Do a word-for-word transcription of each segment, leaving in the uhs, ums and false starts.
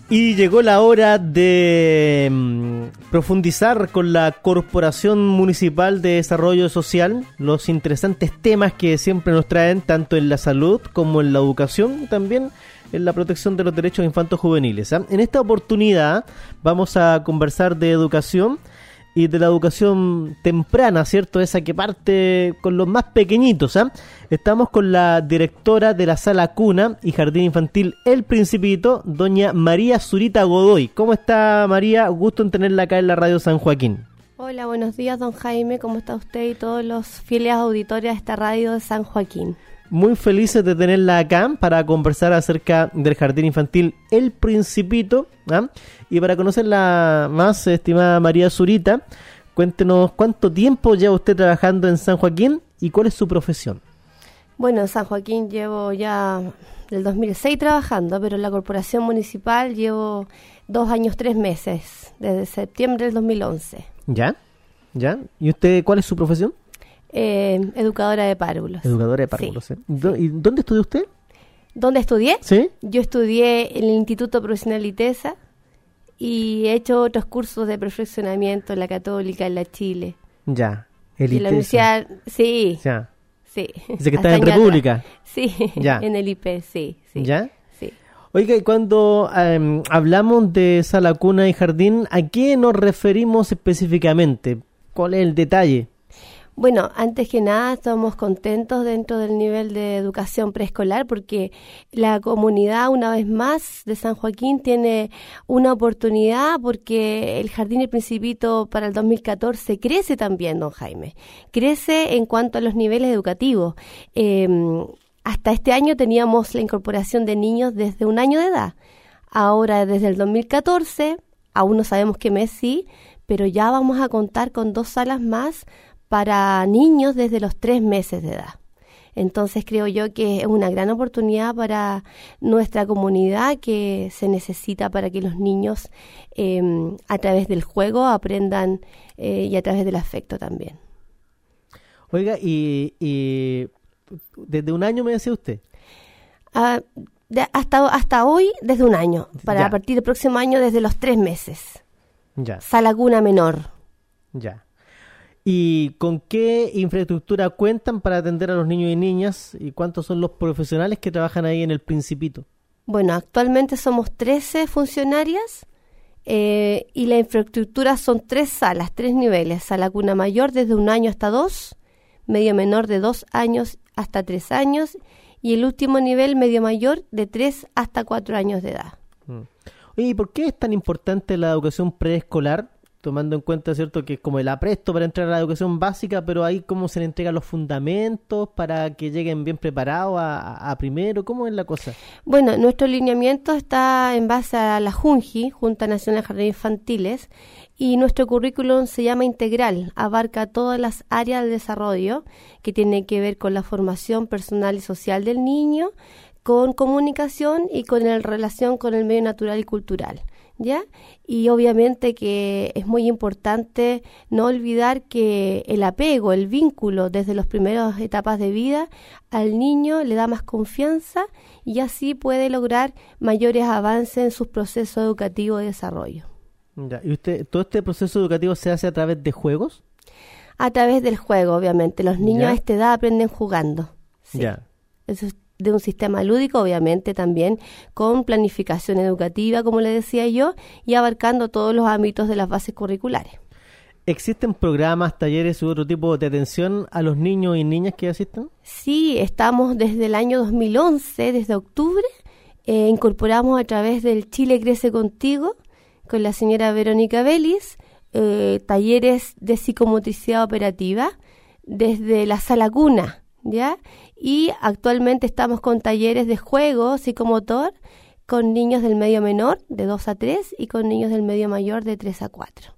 Y llegó la hora de mm, profundizar con la Corporación Municipal de Desarrollo Social los interesantes temas que siempre nos traen, tanto en la salud como en la educación, y también en la protección de los derechos infantos juveniles, ¿eh? En esta oportunidad vamos a conversar de educación y de la educación temprana, ¿cierto? Esa que parte con los más pequeñitos, ¿eh? Estamos con la directora de la Sala Cuna y Jardín Infantil El Principito, doña María Zurita Godoy. ¿Cómo está, María? Gusto en tenerla acá en la Radio San Joaquín. Hola, buenos días, don Jaime. ¿Cómo está usted y todos los fieles auditores de esta radio de San Joaquín? Muy felices de tenerla acá para conversar acerca del Jardín Infantil El Principito, ¿eh? Y para conocerla más, estimada María Zurita, cuéntenos cuánto tiempo lleva usted trabajando en San Joaquín y cuál es su profesión. Bueno, en San Joaquín llevo ya del dos mil seis trabajando, pero en la Corporación Municipal llevo dos años, tres meses, desde septiembre del dos mil once. ¿Ya? ¿Ya? ¿Y usted cuál es su profesión? Eh, educadora de párvulos. Educadora de párvulos, sí, ¿eh? ¿Y sí. dónde estudió usted? ¿Dónde estudié? Sí. Yo estudié en el Instituto Profesional ITESA y he hecho otros cursos de perfeccionamiento en la Católica, en la Chile. Ya. El y la universidad, sí. Ya. Sí. Dice que está en República. Atrás. Sí, ya. En el I P, sí, sí. ¿Ya? Sí. Oiga, y cuando um, hablamos de Sala Cuna y Jardín, ¿a qué nos referimos específicamente? ¿Cuál es el detalle? Bueno, antes que nada estamos contentos dentro del nivel de educación preescolar porque la comunidad, una vez más, de San Joaquín tiene una oportunidad porque el Jardín El Principito para el dos mil catorce crece también, don Jaime. Crece en cuanto a los niveles educativos. Eh, hasta este año teníamos la incorporación de niños desde un año de edad. Ahora, desde el dos mil catorce, aún no sabemos qué mes sí, pero ya vamos a contar con dos salas más para niños desde los tres meses de edad. Entonces creo yo que es una gran oportunidad para nuestra comunidad que se necesita para que los niños eh, a través del juego aprendan eh, y a través del afecto también. Oiga, y, y desde un año me decía usted. Ah, de, hasta, hasta hoy desde un año, para Ya. a partir del próximo año desde los tres meses. Ya. Sala Cuna menor. Ya. ¿Y con qué infraestructura cuentan para atender a los niños y niñas? ¿Y cuántos son los profesionales que trabajan ahí en El Principito? Bueno, actualmente somos trece funcionarias eh, y la infraestructura son tres salas, tres niveles. Sala Cuna mayor desde un año hasta dos, medio menor de dos años hasta tres años y el último nivel medio mayor de tres hasta cuatro años de edad. Mm. Oye, ¿y por qué es tan importante la educación preescolar? Tomando en cuenta, ¿cierto?, que es como el apresto para entrar a la educación básica, pero ahí cómo se le entregan los fundamentos para que lleguen bien preparados a, a, a primero, ¿cómo es la cosa? Bueno, nuestro lineamiento está en base a la JUNJI, Junta Nacional de Jardines Infantiles, y nuestro currículum se llama integral, abarca todas las áreas del desarrollo que tienen que ver con la formación personal y social del niño, con comunicación y con la relación con el medio natural y cultural. ¿Ya? Y obviamente que es muy importante no olvidar que el apego, el vínculo desde las primeras etapas de vida al niño le da más confianza y así puede lograr mayores avances en sus procesos educativos de desarrollo. Ya. ¿Y usted, todo este proceso educativo se hace a través de juegos? A través del juego, obviamente. Los niños ¿Ya? a esta edad aprenden jugando. Sí. Ya. Eso es de un sistema lúdico, obviamente también con planificación educativa, como le decía yo, y abarcando todos los ámbitos de las bases curriculares. ¿Existen programas, talleres u otro tipo de atención a los niños y niñas que asisten? Sí, estamos desde el año dos mil once, desde octubre, eh, incorporamos a través del Chile Crece Contigo, con la señora Verónica Vélez, eh, talleres de psicomotricidad operativa desde la Sala Cuna, ¿ya? Y actualmente estamos con talleres de juego psicomotor con niños del medio menor de dos a tres y con niños del medio mayor de tres a cuatro.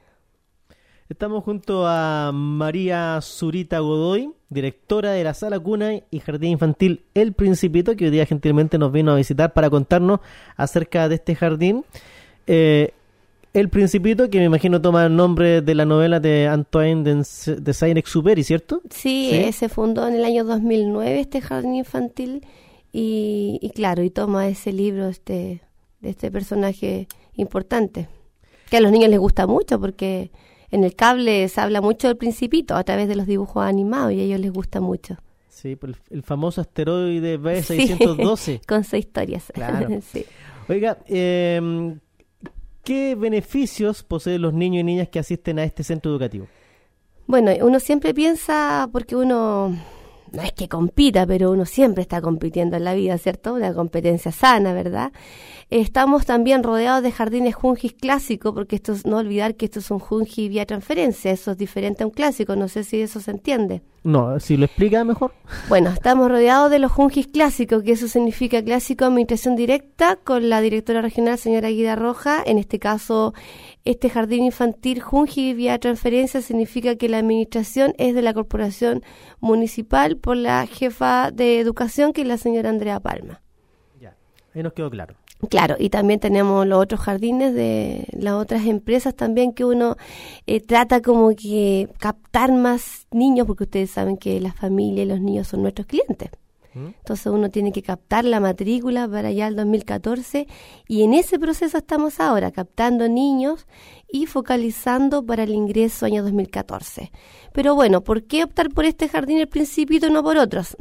Estamos junto a María Zurita Godoy, directora de la Sala Cuna y Jardín Infantil El Principito, que hoy día gentilmente nos vino a visitar para contarnos acerca de este jardín. Eh, El Principito, que me imagino toma el nombre de la novela de Antoine de, de Saint-Exupéry, ¿cierto? Sí, sí, se fundó en el año dos mil nueve este jardín infantil y, y claro, y toma ese libro este de este personaje importante, que a los niños les gusta mucho porque en el cable se habla mucho del Principito a través de los dibujos animados y a ellos les gusta mucho. Sí, el, el famoso asteroide B seiscientos doce. Sí, con seis historias. Claro. Sí. Oiga, eh, ¿qué beneficios poseen los niños y niñas que asisten a este centro educativo? Bueno, uno siempre piensa, porque uno no es que compita, pero uno siempre está compitiendo en la vida, ¿cierto? Una competencia sana, ¿verdad? Estamos también rodeados de jardines Jungis clásicos, porque esto es, no olvidar que esto es un Jungi vía transferencia, eso es diferente a un clásico, no sé si eso se entiende. No, si lo explica mejor. Bueno, estamos rodeados de los Jungis clásicos, que eso significa clásico administración directa, con la directora regional, señora Guida Roja. En este caso, este jardín infantil Jungi vía transferencia significa que la administración es de la corporación municipal por la jefa de educación, que es la señora Andrea Palma. Ya, ahí nos quedó claro. Claro, y también tenemos los otros jardines de las otras empresas también, que uno eh, trata como que captar más niños, porque ustedes saben que las familias y los niños son nuestros clientes. ¿Mm? Entonces uno tiene que captar la matrícula para allá el dos mil catorce, y en ese proceso estamos ahora, captando niños y focalizando para el ingreso año dos mil catorce. Pero bueno, ¿por qué optar por este jardín El Principito y no por otros?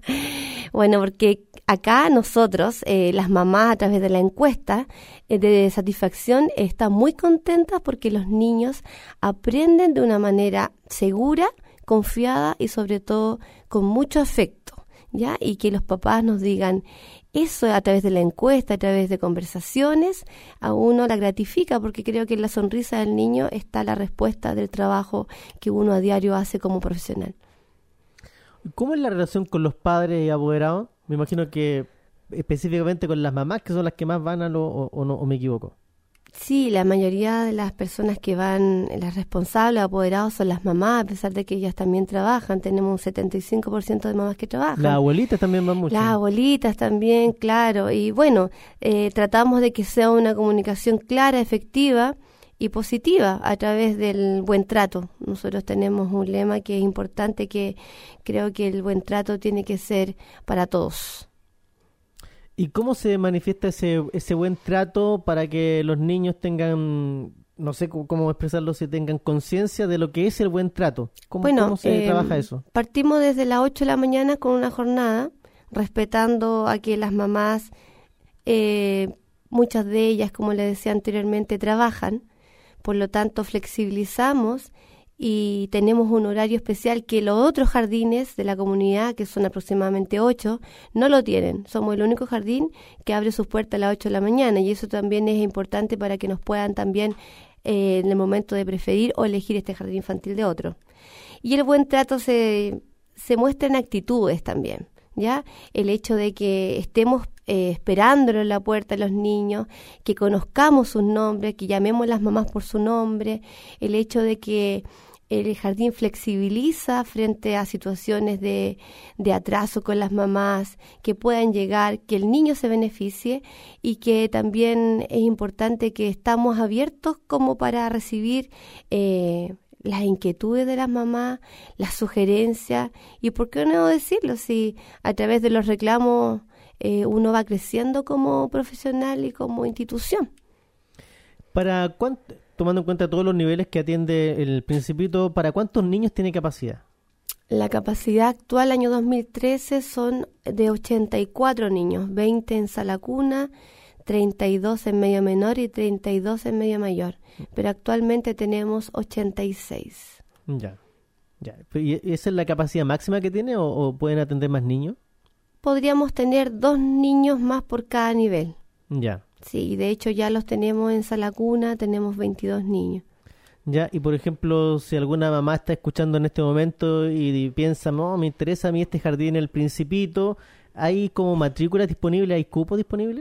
Bueno, porque acá nosotros, eh, las mamás, a través de la encuesta eh, de satisfacción, están muy contentas porque los niños aprenden de una manera segura, confiada y sobre todo con mucho afecto, ¿ya? Y que los papás nos digan eso a través de la encuesta, a través de conversaciones, a uno la gratifica, porque creo que en la sonrisa del niño está la respuesta del trabajo que uno a diario hace como profesional. ¿Cómo es la relación con los padres y apoderados? Me imagino que específicamente con las mamás, que son las que más van a lo, o, o no, o me equivoco. Sí, la mayoría de las personas que van, las responsables, apoderados, son las mamás, a pesar de que ellas también trabajan. Tenemos un setenta y cinco por ciento de mamás que trabajan. Las abuelitas también van mucho. Las abuelitas también, claro. Y bueno, eh, tratamos de que sea una comunicación clara, efectiva y positiva a través del buen trato. Nosotros tenemos un lema que es importante, que creo que el buen trato tiene que ser para todos. ¿Y cómo se manifiesta ese ese buen trato para que los niños tengan, no sé cómo expresarlo, si tengan conciencia de lo que es el buen trato? ¿Cómo, bueno, ¿cómo se eh, trabaja eso? Partimos desde las ocho de la mañana con una jornada, respetando a que las mamás, eh, muchas de ellas, como les decía anteriormente, trabajan. Por lo tanto, flexibilizamos y tenemos un horario especial que los otros jardines de la comunidad, que son aproximadamente ocho, no lo tienen. Somos el único jardín que abre sus puertas a las ocho de la mañana, y eso también es importante para que nos puedan también, eh, en el momento de preferir o elegir este jardín infantil de otro. Y el buen trato se, se muestra en actitudes también, ¿ya? El hecho de que estemos eh, esperándolo en la puerta a los niños, que conozcamos sus nombres, que llamemos a las mamás por su nombre, el hecho de que el jardín flexibiliza frente a situaciones de, de atraso con las mamás, que puedan llegar, que el niño se beneficie, y que también es importante que estamos abiertos como para recibir eh, las inquietudes de las mamás, las sugerencias, y por qué no decirlo, si a través de los reclamos eh, uno va creciendo como profesional y como institución. ¿Para cuánto, tomando en cuenta todos los niveles que atiende el Principito, para cuántos niños tiene capacidad? La capacidad actual, año dos mil trece, son de ochenta y cuatro niños, veinte en sala cuna, treinta y dos en medio menor y treinta y dos en medio mayor. Pero actualmente tenemos ochenta y seis. Ya, ya. ¿Y esa es la capacidad máxima que tiene o, o pueden atender más niños? Podríamos tener dos niños más por cada nivel. Ya. Sí, de hecho ya los tenemos en sala cuna, tenemos veintidós niños. Ya, y por ejemplo, si alguna mamá está escuchando en este momento y, y piensa, no, me interesa a mí este jardín El Principito, ¿hay como matrículas disponibles, hay cupos disponibles?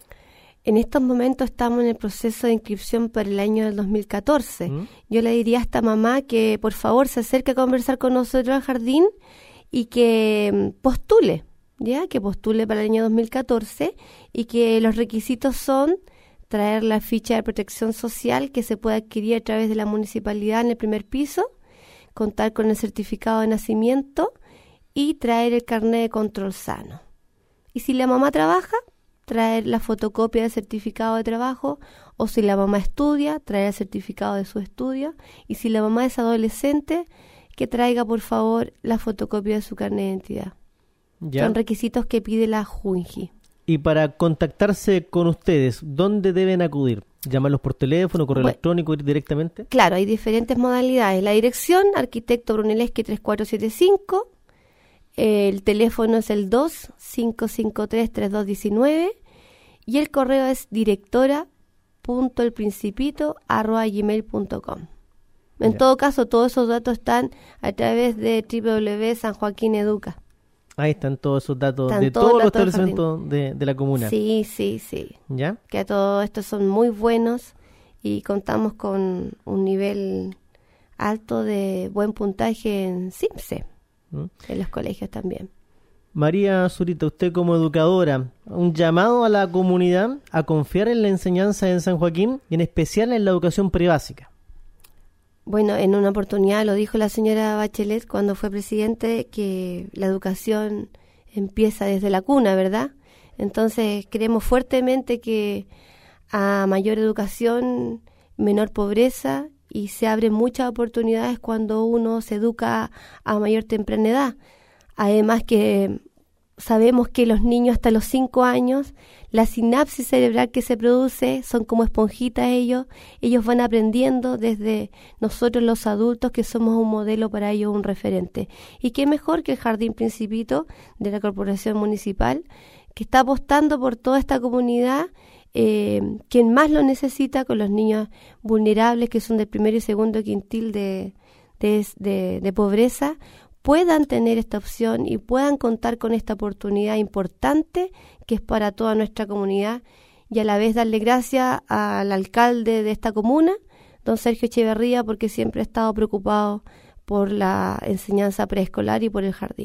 En estos momentos estamos en el proceso de inscripción para el año del dos mil catorce. ¿Mm? Yo le diría a esta mamá que por favor se acerque a conversar con nosotros al jardín y que postule, ya que postule para el año dos mil catorce, y que los requisitos son traer la ficha de protección social que se puede adquirir a través de la municipalidad en el primer piso, contar con el certificado de nacimiento y traer el carnet de control sano. Y si la mamá trabaja, traer la fotocopia del certificado de trabajo, o si la mamá estudia, traer el certificado de su estudio, y si la mamá es adolescente, que traiga por favor la fotocopia de su carnet de identidad. ¿Ya? Son requisitos que pide la Junji. Y para contactarse con ustedes, ¿dónde deben acudir? ¿Llamarlos por teléfono, correo bueno, electrónico, ir directamente? Claro, hay diferentes modalidades. La dirección, Arquitecto Brunelleschi tres cuatro siete cinco. El teléfono es el dos cinco cinco tres tres dos uno nueve. Y el correo es directora.elprincipito arroba gmail punto com. En ya. todo caso, todos esos datos están a través de doble u doble u doble u punto san joaquín educa. Ahí están todos esos datos están de todos, todos los establecimientos de, de la comuna. Sí, sí, sí. ¿Ya? Que todos estos son muy buenos y contamos con un nivel alto de buen puntaje en CIMSE, ¿Mm? en los colegios también. María Zurita, usted como educadora, un llamado a la comunidad a confiar en la enseñanza en San Joaquín y en especial en la educación prebásica. Bueno, en una oportunidad lo dijo la señora Bachelet cuando fue presidente, que la educación empieza desde la cuna, ¿verdad? Entonces creemos fuertemente que a mayor educación, menor pobreza, y se abren muchas oportunidades cuando uno se educa a mayor temprana edad. Además que sabemos que los niños hasta los cinco años, la sinapsis cerebral que se produce son como esponjitas ellos, ellos van aprendiendo desde nosotros los adultos que somos un modelo para ellos, un referente. Y qué mejor que el Jardín Principito de la Corporación Municipal, que está apostando por toda esta comunidad, eh, quien más lo necesita, con los niños vulnerables que son del primero y segundo quintil de, de, de, de pobreza, puedan tener esta opción y puedan contar con esta oportunidad importante que es para toda nuestra comunidad, y a la vez darle gracias al alcalde de esta comuna, don Sergio Echeverría, porque siempre ha estado preocupado por la enseñanza preescolar y por el jardín.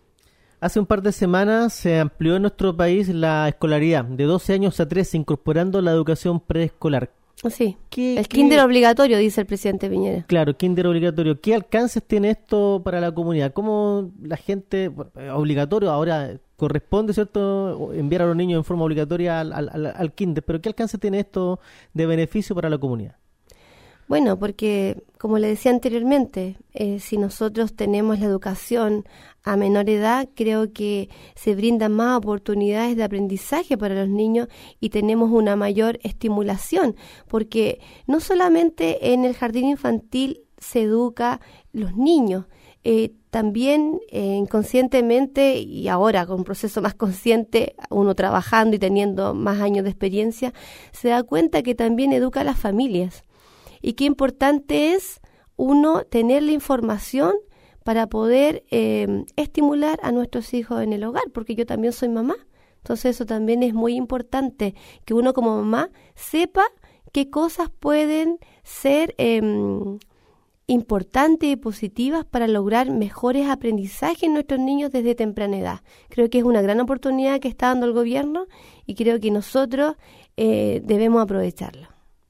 Hace un par de semanas se amplió en nuestro país la escolaridad de doce años a trece, incorporando la educación preescolar. Sí, ¿Qué, el qué, kinder obligatorio, dice el presidente Piñera. Claro, kinder obligatorio. ¿Qué alcances tiene esto para la comunidad? ¿Cómo la gente, bueno, obligatorio, ahora corresponde, ¿cierto?, enviar a los niños en forma obligatoria al, al, al kinder, pero ¿qué alcance tiene esto de beneficio para la comunidad? Bueno, porque, como le decía anteriormente, eh, si nosotros tenemos la educación a menor edad, creo que se brindan más oportunidades de aprendizaje para los niños y tenemos una mayor estimulación, porque no solamente en el jardín infantil se educa los niños, eh, también eh, inconscientemente, y ahora con un proceso más consciente, uno trabajando y teniendo más años de experiencia, se da cuenta que también educa a las familias. Y qué importante es uno tener la información para poder eh, estimular a nuestros hijos en el hogar, porque yo también soy mamá. Entonces eso también es muy importante, que uno como mamá sepa qué cosas pueden ser eh, importantes y positivas para lograr mejores aprendizajes en nuestros niños desde temprana edad. Creo que es una gran oportunidad que está dando el gobierno y creo que nosotros eh, debemos aprovecharlo.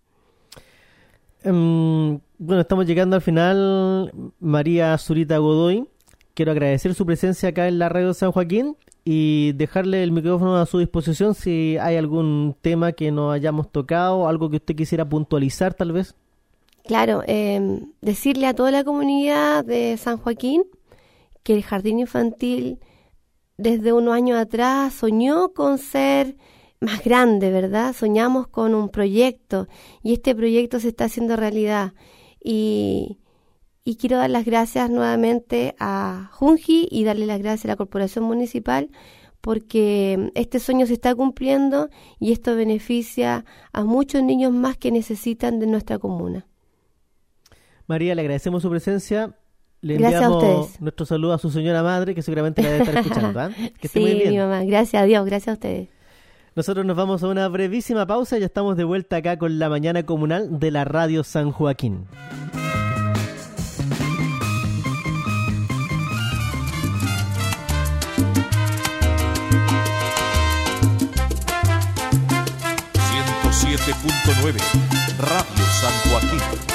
Um, bueno, estamos llegando al final. María Zurita Godoy, quiero agradecer su presencia acá en la radio San Joaquín y dejarle el micrófono a su disposición si hay algún tema que no hayamos tocado, algo que usted quisiera puntualizar tal vez. Claro, eh, decirle a toda la comunidad de San Joaquín que el jardín infantil desde unos años atrás soñó con ser más grande, ¿verdad? Soñamos con un proyecto y este proyecto se está haciendo realidad. Y, y quiero dar las gracias nuevamente a Junji y darle las gracias a la Corporación Municipal porque este sueño se está cumpliendo y esto beneficia a muchos niños más que necesitan de nuestra comuna. María, le agradecemos su presencia. Le Gracias enviamos nuestro saludo a su señora madre, que seguramente la debe estar escuchando. ¿eh? Que esté sí, muy bien. Mi mamá. Gracias a Dios, gracias a ustedes. Nosotros nos vamos a una brevísima pausa y ya estamos de vuelta acá con la mañana comunal de la Radio San Joaquín. ciento siete punto nueve Radio San Joaquín.